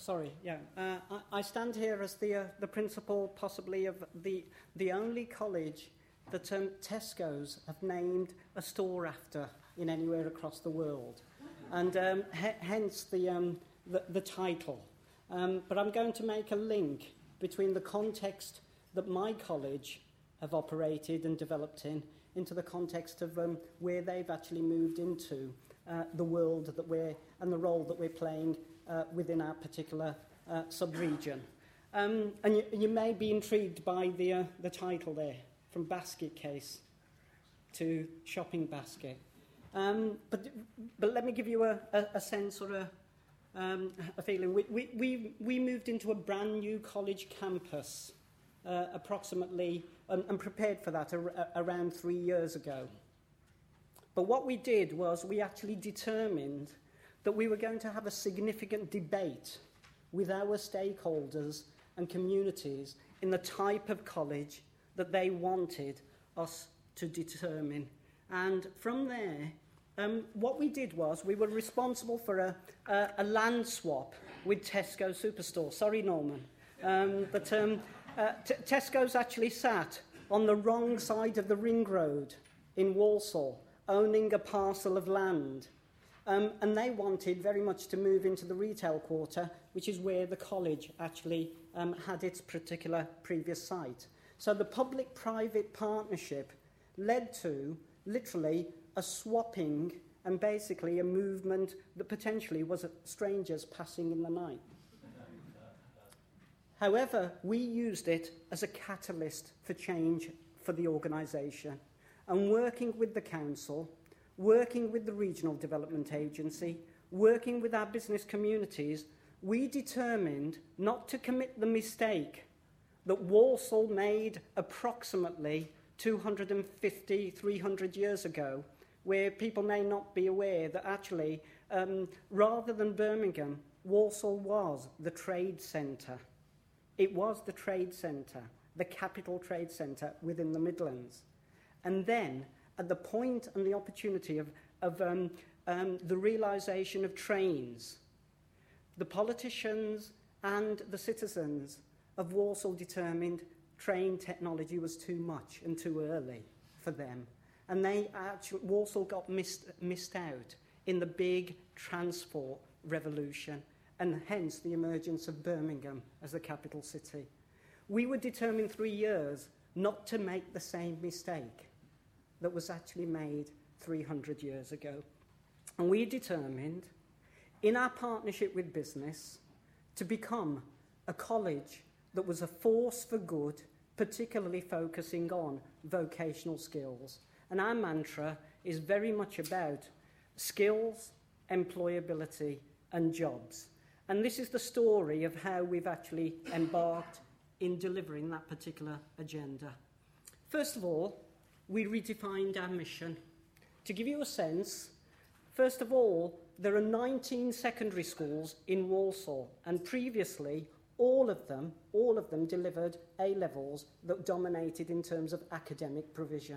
sorry, yeah. I stand here as the principal, possibly, of the only college that Tesco's have named a store after in anywhere across the world, and hence the title. But I'm going to make a link between the context that my college have operated and developed into the context of where they've actually moved into the world that and the role that we're playing within our particular sub-region. And you may be intrigued by the title there, from basket case to shopping basket. But let me give you a sense or a feeling. We moved into a brand new college campus approximately, and prepared for that around 3 years ago. But what we did was we actually determined that we were going to have a significant debate with our stakeholders and communities in the type of college that they wanted us to determine. And from there, what we did was we were responsible for a land swap with Tesco Superstore. Sorry, Norman. But Tesco's actually sat on the wrong side of the ring road in Walsall, owning a parcel of land. And they wanted very much to move into the retail quarter, which is where the college actually had its particular previous site. So the public-private partnership led to literally a swapping and basically a movement that potentially was strangers passing in the night. However, we used it as a catalyst for change for the organisation, and working with the council, working with the Regional Development Agency, working with our business communities, we determined not to commit the mistake that Walsall made approximately 250, 300 years ago, where people may not be aware that actually, rather than Birmingham, Walsall was the trade centre. It was the trade centre, the capital trade centre within the Midlands. And then, at the point and the opportunity of the realisation of trains, the politicians and the citizens of Walsall determined train technology was too much and too early for them. And Walsall got missed out in the big transport revolution, and hence the emergence of Birmingham as the capital city. We were determined 3 years not to make the same mistake that was actually made 300 years ago. And we determined, in our partnership with business, to become a college that was a force for good, particularly focusing on vocational skills. And our mantra is very much about skills, employability, and jobs. And this is the story of how we've actually embarked in delivering that particular agenda. First of all, we redefined our mission. To give you a sense, first of all, there are 19 secondary schools in Walsall, and previously all of them delivered A-levels that dominated in terms of academic provision.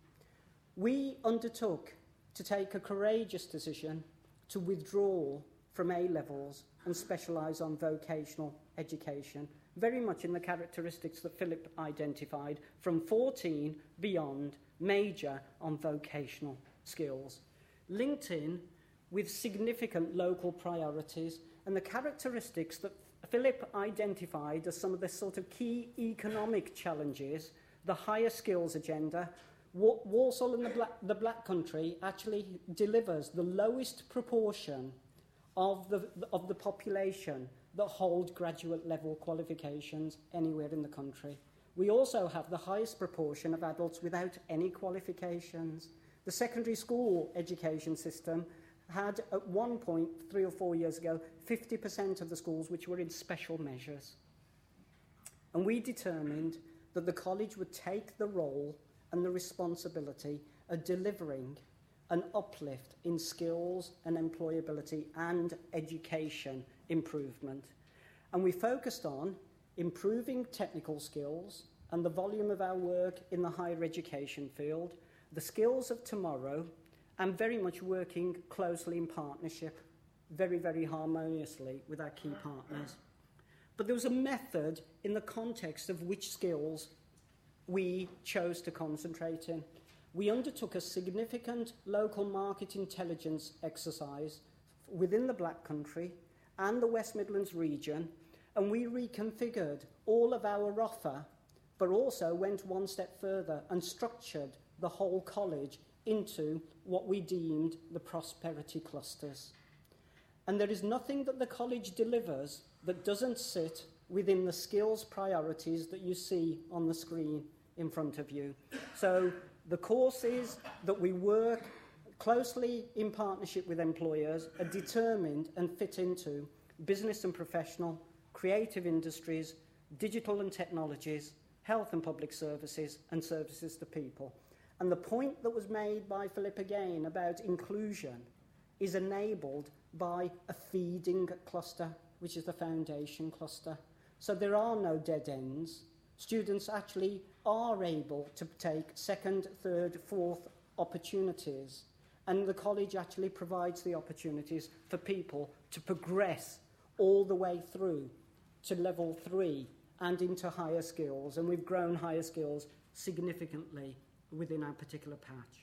We undertook to take a courageous decision to withdraw from A-levels and specialise on vocational education, very much in the characteristics that Philip identified, from 14 beyond, major on vocational skills, linked in with significant local priorities and the characteristics that Philip identified as some of the sort of key economic challenges, the higher skills agenda. Walsall in the Black Country actually delivers the lowest proportion of the population that hold graduate level qualifications anywhere in the country. We also have the highest proportion of adults without any qualifications. The secondary school education system had at one point, 3 or 4 years ago, 50% of the schools which were in special measures. And we determined that the college would take the role and the responsibility of delivering an uplift in skills and employability and education improvement. And we focused on improving technical skills and the volume of our work in the higher education field, the skills of tomorrow, and very much working closely in partnership very, very harmoniously with our key partners. But there was a method in the context of which skills we chose to concentrate in. We undertook a significant local market intelligence exercise within the Black Country and the West Midlands region, and we reconfigured all of our offer, but also went one step further and structured the whole college into what we deemed the prosperity clusters. And there is nothing that the college delivers that doesn't sit within the skills priorities that you see on the screen in front of you. So the courses that we work closely in partnership with employers are determined and fit into business and professional, creative industries, digital and technologies, health and public services, and services to people. And the point that was made by Philip again about inclusion is enabled by a feeding cluster, which is the foundation cluster. So there are no dead ends. Students actually are able to take second, third, fourth opportunities, and the college actually provides the opportunities for people to progress all the way through to level 3 and into higher skills, and we've grown higher skills significantly within our particular patch.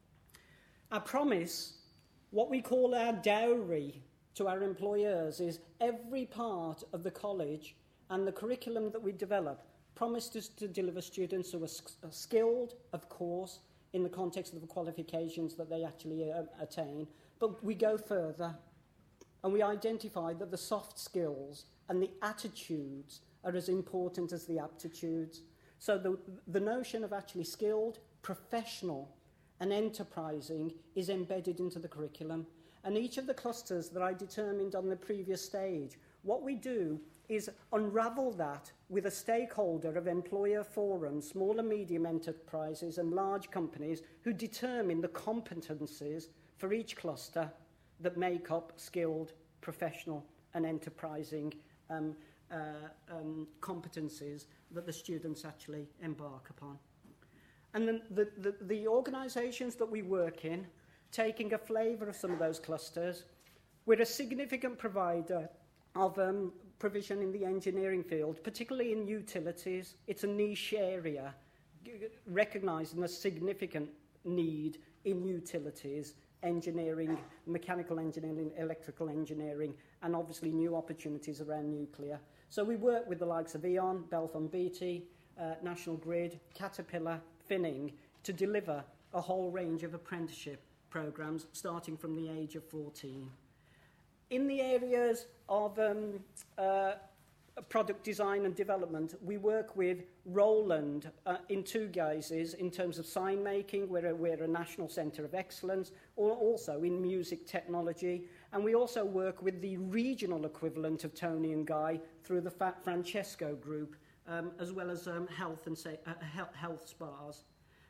Our promise, what we call our dowry to our employers, is every part of the college and the curriculum that we develop promised us to deliver students who are skilled, of course, in the context of the qualifications that they actually attain, but we go further and we identify that the soft skills and the attitudes are as important as the aptitudes. So the notion of actually skilled, professional and enterprising is embedded into the curriculum. And each of the clusters that I determined on the previous stage, what we do is unravel that with a stakeholder of employer forums, small and medium enterprises and large companies who determine the competencies for each cluster that make up skilled, professional and enterprising competencies that the students actually embark upon. And then the organisations that we work in, taking a flavour of some of those clusters, we're a significant provider of provision in the engineering field, particularly in utilities. It's a niche area, recognising the significant need in utilities, engineering, mechanical engineering, electrical engineering, and obviously new opportunities around nuclear. So we work with the likes of E.ON, Beltham Beatty, National Grid, Caterpillar, Finning, to deliver a whole range of apprenticeship programmes starting from the age of 14. In the areas of product design and development, we work with Roland in two guises, in terms of sign making, we're a national centre of excellence, or also in music technology, and we also work with the regional equivalent of Tony and Guy through the Francesco group, as well as health spas.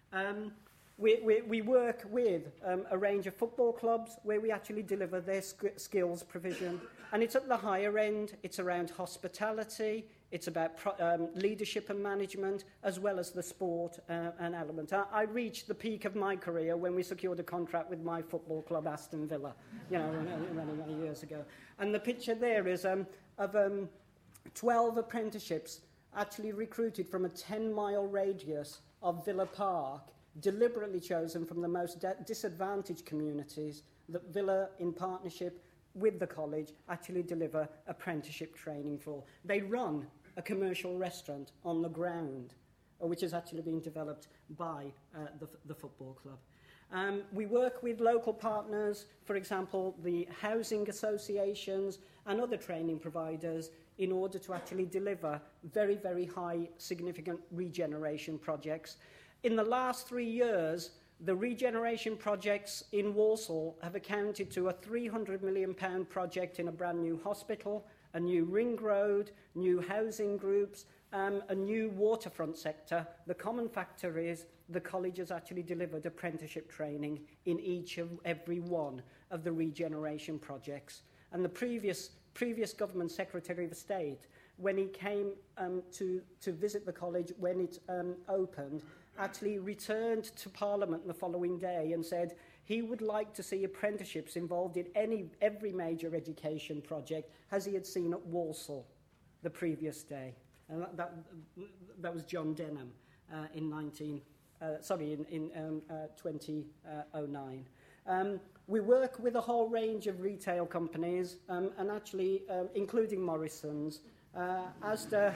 We work with a range of football clubs where we actually deliver their skills provision. And it's at the higher end. It's around hospitality. It's about leadership and management, as well as the sport and element. I reached the peak of my career when we secured a contract with my football club, Aston Villa, many years ago. And the picture there is of 12 apprenticeships actually recruited from a 10-mile radius of Villa Park, deliberately chosen from the most disadvantaged communities that Villa, in partnership with the college, actually deliver apprenticeship training for. They run a commercial restaurant on the ground, which has actually been developed by the football club. We work with local partners, for example, the housing associations and other training providers, in order to actually deliver very, very high, significant regeneration projects. In the last 3 years, the regeneration projects in Walsall have accounted to a £300 million project in a brand new hospital, a new ring road, new housing groups, a new waterfront sector. The common factor is the college has actually delivered apprenticeship training in each and every one of the regeneration projects. And the previous government Secretary of State, when he came to visit the college when it opened, actually returned to Parliament the following day and said He would like to see apprenticeships involved in every major education project, as he had seen at Walsall the previous day. And that was John Denham in 2009. We work with a whole range of retail companies, and actually including Morrison's, Asda,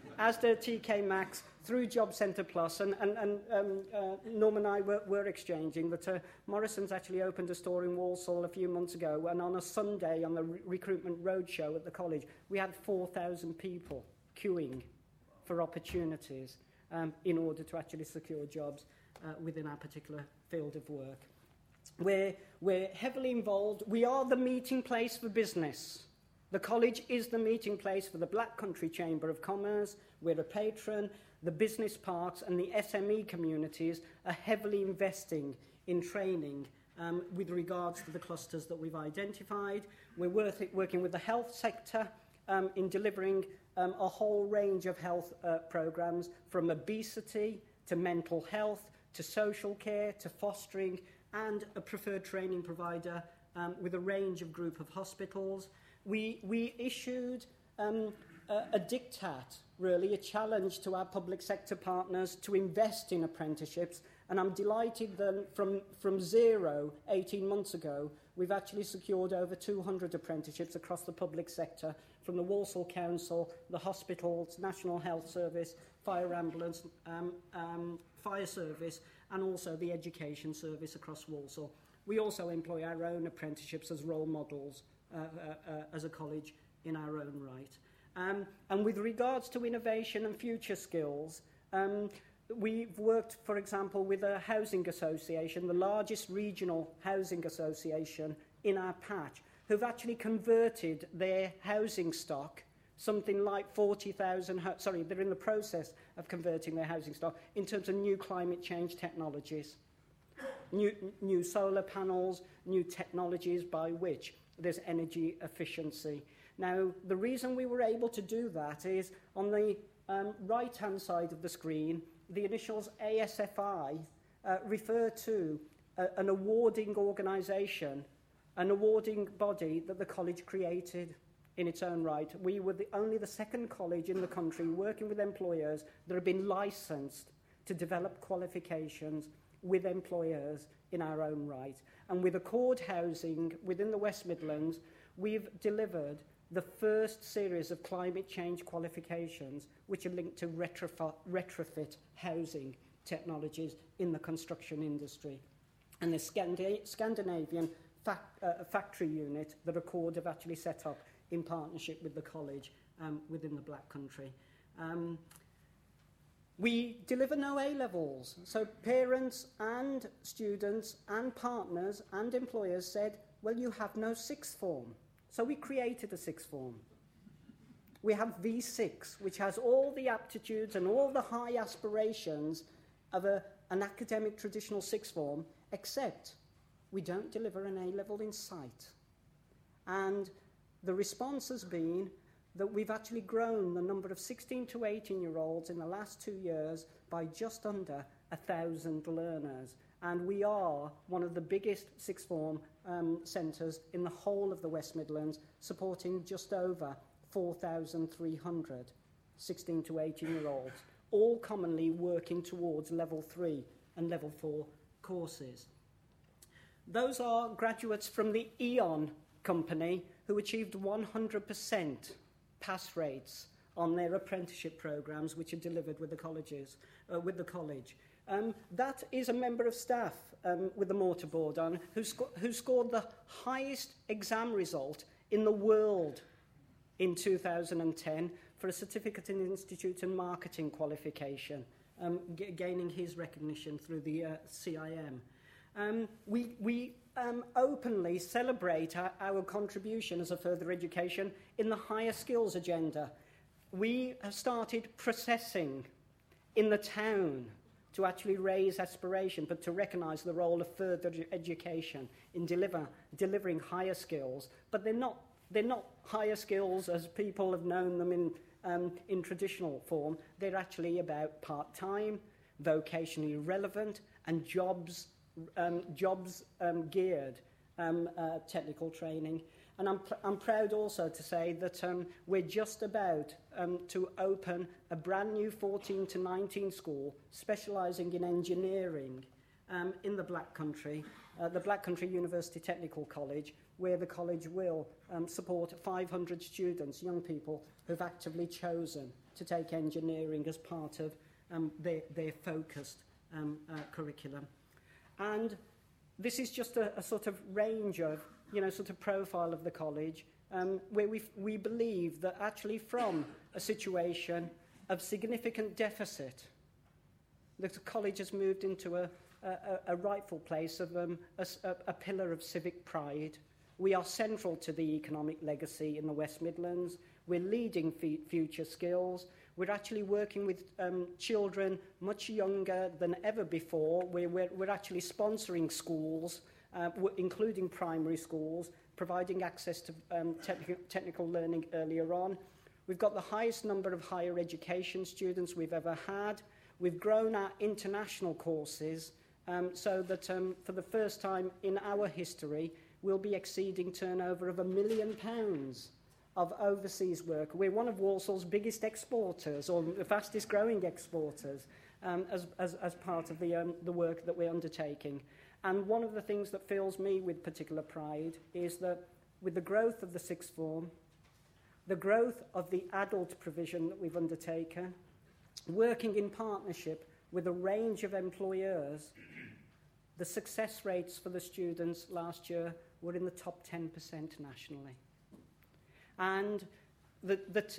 TK Maxx, through Job Centre Plus, and Norm and I were exchanging that Morrison's actually opened a store in Walsall a few months ago, and on a Sunday on the recruitment roadshow at the college, we had 4,000 people queuing for opportunities in order to actually secure jobs within our particular field of work. We're heavily involved. We are the meeting place for business. The college is the meeting place for the Black Country Chamber of Commerce. We're a patron. The business parks and the SME communities are heavily investing in training with regards to the clusters that we've identified. We're working with the health sector in delivering a whole range of health programs, from obesity to mental health to social care to fostering, and a preferred training provider with a range of group of hospitals. We issued a diktat, really, a challenge to our public sector partners to invest in apprenticeships, and I'm delighted that from zero 18 months ago, we've actually secured over 200 apprenticeships across the public sector, from the Walsall Council, the hospitals, National Health Service, Fire Ambulance, Fire Service, and also the Education Service across Walsall. We also employ our own apprenticeships as role models as a college in our own right. And with regards to innovation and future skills, we've worked, for example, with a housing association, the largest regional housing association in our patch, who've actually converted their housing stock, something like 40,000, they're in the process of converting their housing stock in terms of new climate change technologies, new solar panels, new technologies by which there's energy efficiency. Now, the reason we were able to do that is on the right-hand side of the screen, the initials ASFI refer to an awarding organisation, an awarding body that the college created in its own right. We were only the second college in the country working with employers that have been licensed to develop qualifications with employers in our own right. And with Accord Housing within the West Midlands, we've delivered the first series of climate change qualifications which are linked to retrofit housing technologies in the construction industry. And the Scandinavian factory unit that Accord have actually set up in partnership with the college within the Black Country. We deliver no A-levels, so parents and students and partners and employers said, well, you have no sixth form. So we created a sixth form. We have V6, which has all the aptitudes and all the high aspirations of an academic traditional sixth form, except we don't deliver an A-level in sight. And the response has been that we've actually grown the number of 16 to 18-year-olds in the last 2 years by just under 1,000 learners. And we are one of the biggest sixth form centres in the whole of the West Midlands, supporting just over 4,300 16 to 18-year-olds, all commonly working towards level 3 and level 4 courses. Those are graduates from the E.ON company who achieved 100% pass rates on their apprenticeship programmes, which are delivered with the colleges, with the college. That is a member of staff with the mortarboard on who scored the highest exam result in the world in 2010 for a certificate in Institute and Marketing qualification, gaining his recognition through the CIM. We openly celebrate our contribution as a further education in the higher skills agenda. We have started processing in the town to actually raise aspiration, but to recognise the role of further education in delivering higher skills. But they're not higher skills as people have known them in traditional form. They're actually about part-time, vocationally relevant, and jobs jobs-geared technical training. And I'm proud also to say that we're just about to open a brand new 14 to 19 school specialising in engineering in the Black Country, the Black Country University Technical College, where the college will support 500 students, young people, who've actively chosen to take engineering as part of their focused curriculum. And this is just a sort of range of, sort of profile of the college, where we believe that actually from a situation of significant deficit, the college has moved into a rightful place of a pillar of civic pride. We are central to the economic legacy in the West Midlands. We're leading future skills. We're actually working with children much younger than ever before. We're actually sponsoring schools, including primary schools, providing access to technical learning earlier on. We've got the highest number of higher education students we've ever had. We've grown our international courses so that for the first time in our history, we'll be exceeding turnover of £1 million of overseas work. We're one of Walsall's biggest exporters, or the fastest growing exporters, as part of the work that we're undertaking. And one of the things that fills me with particular pride is that with the growth of the sixth form, the growth of the adult provision that we've undertaken, working in partnership with a range of employers, the success rates for the students last year were in the top 10% nationally. And the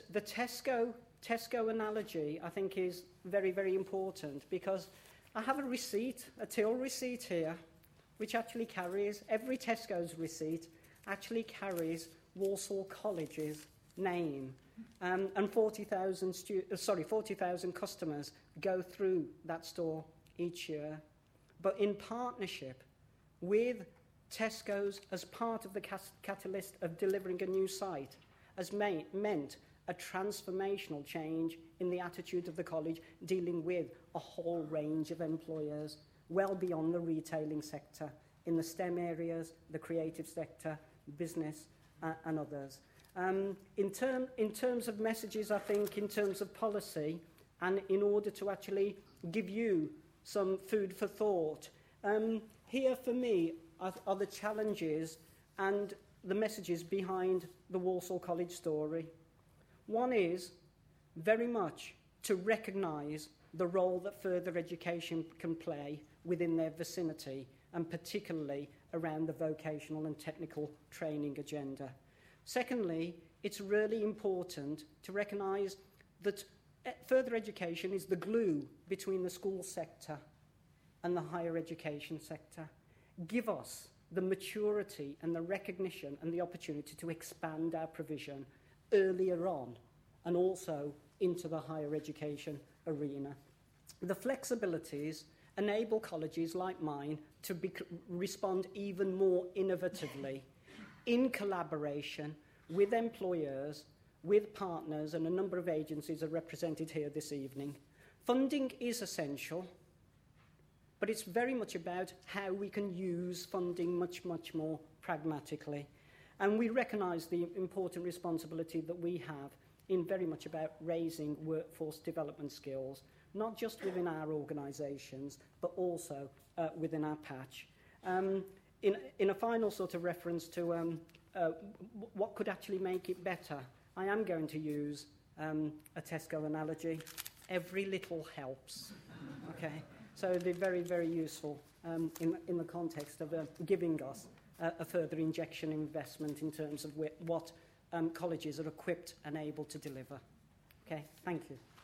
Tesco analogy, I think, is very, very important, because I have a receipt, a till receipt here, which actually carries, every Tesco's receipt actually carries Walsall College's name. And 40,000 customers go through that store each year. But in partnership with Tesco's, as part of the catalyst of delivering a new site, has meant a transformational change in the attitude of the college, dealing with a whole range of employers, well beyond the retailing sector, in the STEM areas, the creative sector, business, and others. In terms of messages, I think, in terms of policy, and in order to actually give you some food for thought, here for me are the challenges and the messages behind the Walsall College story. One is very much to recognise the role that further education can play within their vicinity, and particularly around the vocational and technical training agenda. Secondly, it's really important to recognise that further education is the glue between the school sector and the higher education sector. Give us the maturity and the recognition and the opportunity to expand our provision earlier on, and also into the higher education arena. The flexibilities enable colleges like mine to respond even more innovatively in collaboration with employers, with partners, and a number of agencies are represented here this evening. Funding is essential, but it's very much about how we can use funding much, much more pragmatically. And we recognise the important responsibility that we have in very much about raising workforce development skills, not just within our organisations, but also within our patch. In a final sort of reference to what could actually make it better, I am going to use a Tesco analogy. Every little helps. Okay, so it'd be very, very useful in the context of giving us a further injection investment in terms of what colleges are equipped and able to deliver. Okay, thank you.